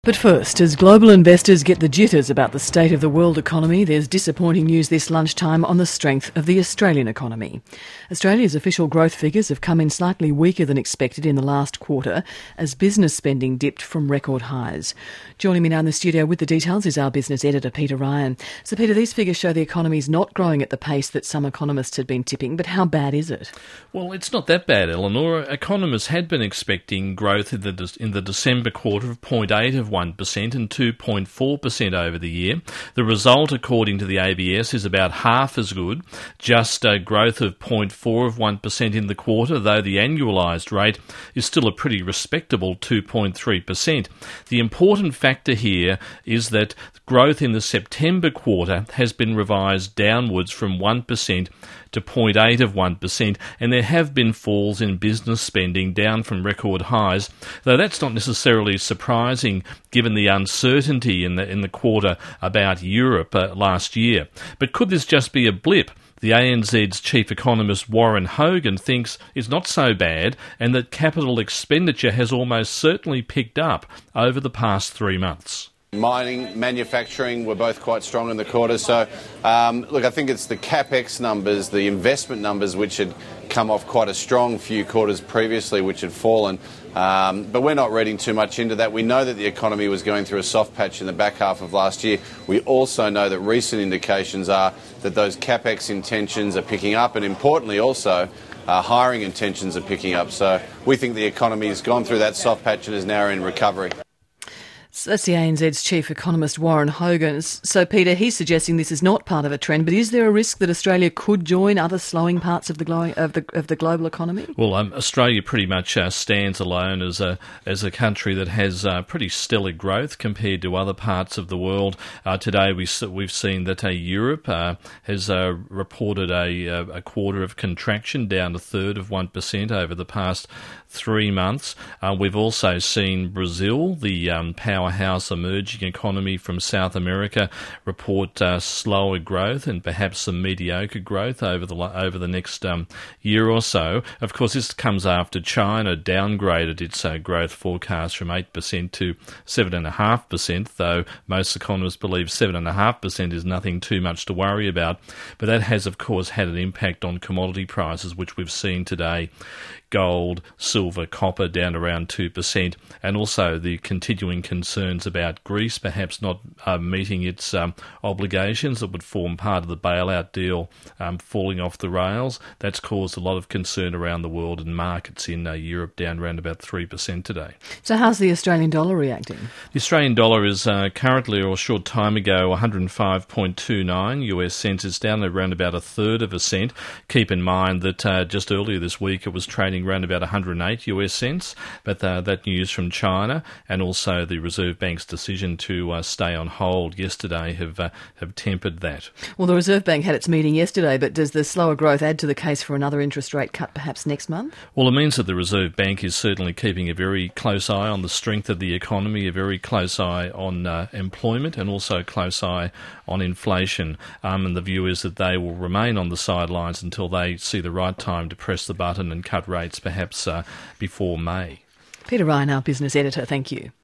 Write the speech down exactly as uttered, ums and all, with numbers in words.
But first, as global investors get the jitters about the state of the world economy, there's disappointing news this lunchtime on the strength of the Australian economy. Australia's official growth figures have come in slightly weaker than expected in the last quarter as business spending dipped from record highs. Joining me now in the studio with the details is our business editor, Peter Ryan. So, Peter, these figures show the economy is not growing at the pace that some economists had been tipping, but how bad is it? Well, it's not that bad, Eleanor. Economists had been expecting growth in the, in the December quarter of zero point eight of one percent and two point four percent over the year. The result, according to the A B S, is about half as good, just a growth of zero point four of one percent in the quarter, though the annualised rate is still a pretty respectable two point three percent. The important factor here is that growth in the September quarter has been revised downwards from one percent to zero point eight of one percent, and there have been falls in business spending down from record highs, though that's not necessarily surprising given the uncertainty in the in the quarter about Europe uh, last year. But could this just be a blip? The A N Z's chief economist Warren Hogan thinks it's not so bad and that capital expenditure has almost certainly picked up over the past three months. Mining, manufacturing were both quite strong in the quarter. So, um, look, I think it's the CapEx numbers, the investment numbers, which had come off quite a strong few quarters previously, which had fallen. Um, but we're not reading too much into that. We know that the economy was going through a soft patch in the back half of last year. We also know that recent indications are that those CapEx intentions are picking up, and importantly also, uh, hiring intentions are picking up. So we think the economy has gone through that soft patch and is now in recovery. So that's the A N Z's chief economist, Warren Hogan. So, Peter, he's suggesting this is not part of a trend, but is there a risk that Australia could join other slowing parts of the glo- of the of the global economy? Well, um, Australia pretty much uh, stands alone as a as a country that has uh, pretty stellar growth compared to other parts of the world. Uh, today, we we've seen that uh, Europe uh, has uh, reported a a quarter of contraction, down a third of one percent over the past three months. Uh, we've also seen Brazil, the um, powerhouse emerging economy from South America, report uh, slower growth and perhaps some mediocre growth over the over the next um, year or so. Of course, this comes after China downgraded its uh, growth forecast from eight percent to seven point five percent, though most economists believe seven point five percent is nothing too much to worry about. But that has, of course, had an impact on commodity prices, which we've seen today. Gold, silver, copper down around two percent, and also the continuing concerns about Greece perhaps not uh, meeting its um, obligations that would form part of the bailout deal um, falling off the rails. That's caused a lot of concern around the world, and markets in uh, Europe down around about three percent today. So how's the Australian dollar reacting? The Australian dollar is uh, currently, or a short time ago, one hundred five point two nine U S cents. It's down around about a third of a cent. Keep in mind that uh, just earlier this week it was trading around about one hundred eight U S cents, but uh, that news from China and also the Reserve Bank's decision to uh, stay on hold yesterday have uh, have tempered that. Well, the Reserve Bank had its meeting yesterday, but does the slower growth add to the case for another interest rate cut perhaps next month? Well, it means that the Reserve Bank is certainly keeping a very close eye on the strength of the economy, a very close eye on uh, employment, and also a close eye on inflation. Um, and the view is that they will remain on the sidelines until they see the right time to press the button and cut rates perhaps uh, before May. Peter Ryan, our business editor, thank you.